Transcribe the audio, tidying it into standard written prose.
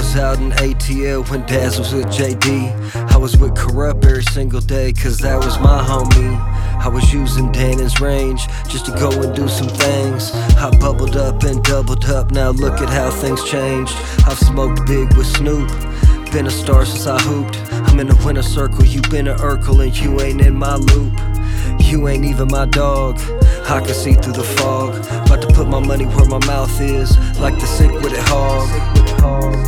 was out in ATL when Daz was with JD. I was with Corrupt every single day, cause that was my homie. I was using Dannon's range just to go and do some things. I bubbled up and doubled up, now look at how things changed. I've smoked big with Snoop, been a star since I hooped. I'm in a winner circle, you been a Urkel, and you ain't in my loop. You ain't even my dog, I can see through the fog. About to put my money where my mouth is, like the sick with it hog.